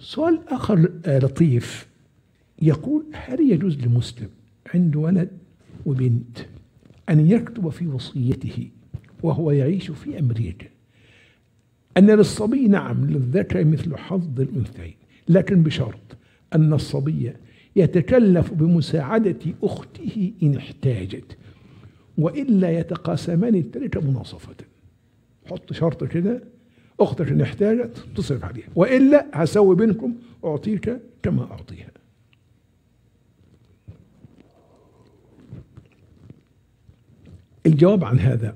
سؤال آخر لطيف يقول: هل يجوز لمسلم عنده ولد وبنت أن يكتب في وصيته وهو يعيش في أمريكا أن للصبي نعم للذكر مثل حظ الأنثيين، لكن بشرط أن الصبي يتكلف بمساعدة أخته إن احتاجت، وإلا يتقاسمان التركة مناصفة. حط شرط كده: أختك إن احتاجت تصرف عليها، وإلا هسوي بينكم، أعطيك كما أعطيها. الجواب عن هذا: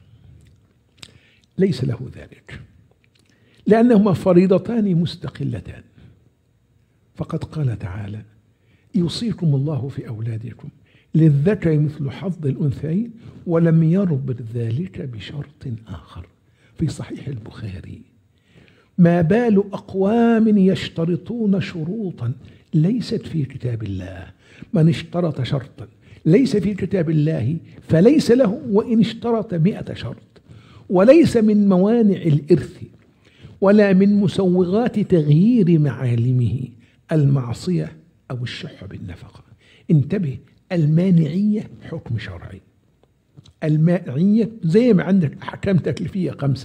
ليس له ذلك، لأنهما فريضتان مستقلتان. فقد قال تعالى: يوصيكم الله في أولادكم للذكر مثل حظ الأنثيين، ولم يربط ذلك بشرط آخر. في صحيح البخاري: ما بال أقوام يشترطون شروطا ليست في كتاب الله، من اشترط شرطا ليس في كتاب الله فليس له وإن اشترط 100 شرط. وليس من موانع الإرث ولا من مسوغات تغيير معالمه المعصية أو الشح بالنفقة. انتبه، المانعية حكم شرعي. المانعية زي ما عندك أحكام تكليفية 5: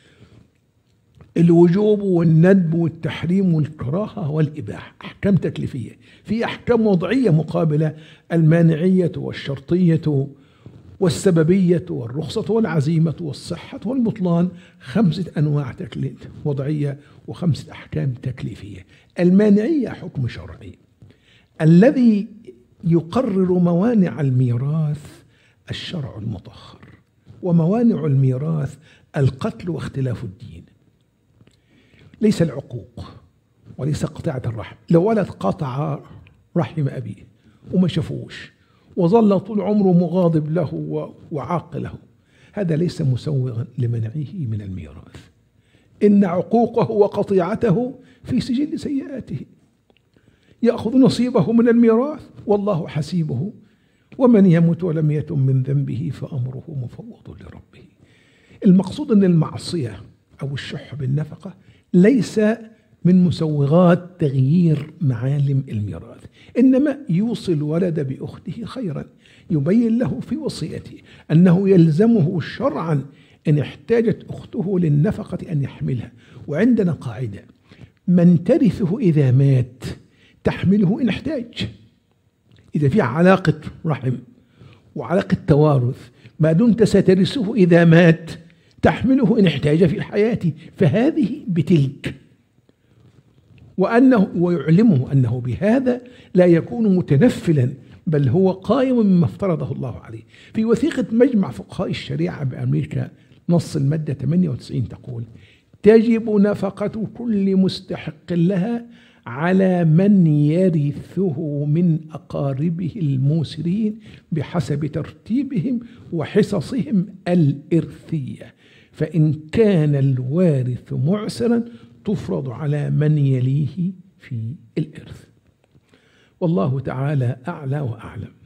الوجوب والندب والتحريم والكراهة والإباحة، أحكام تكليفية. في أحكام وضعية مقابلة: المانعية والشرطية والسببية والرخصة والعزيمة والصحة والبطلان. 5 أنواع وضعية و5 أحكام تكليفية. المانعية حكم شرعي. الذي يقرر موانع الميراث الشرع المطهر، وموانع الميراث القتل واختلاف الدين، ليس العقوق وليس قطيعة الرحم. لو ولد قطع رحم أبيه وما شافوش وظل طول عمره مغاضب له وعاق له، هذا ليس مسوغا لمنعه من الميراث. إن عقوقه وقطيعته في سجل سيئاته، يأخذ نصيبه من الميراث والله حسيبه، ومن يمت ولم يتم من ذنبه فأمره مفوض لربه. المقصود أن المعصية أو الشح بالنفقة ليس من مسوغات تغيير معالم الميراث، إنما يوصي الولد بأخته خيرا، يبين له في وصيته أنه يلزمه شرعا إن احتاجت أخته للنفقة أن يحملها. وعندنا قاعدة: من ترثه إذا مات تحمله إن احتاج. إذا في علاقة رحم وعلاقة توارث، ما دمت سترثه إذا مات تحمله إن احتاج في الحياة، فهذه بتلك. ويعلمه أنه بهذا لا يكون متنفلا، بل هو قائم مما افترضه الله عليه. في وثيقة مجمع فقهاء الشريعة بأمريكا نص المادة 98 تقول: تجب نفقة كل مستحق لها على من يرثه من أقاربه الموسرين بحسب ترتيبهم وحصصهم الإرثية، فإن كان الوارث معسرا تفرض على من يليه في الإرث. والله تعالى أعلى وأعلم.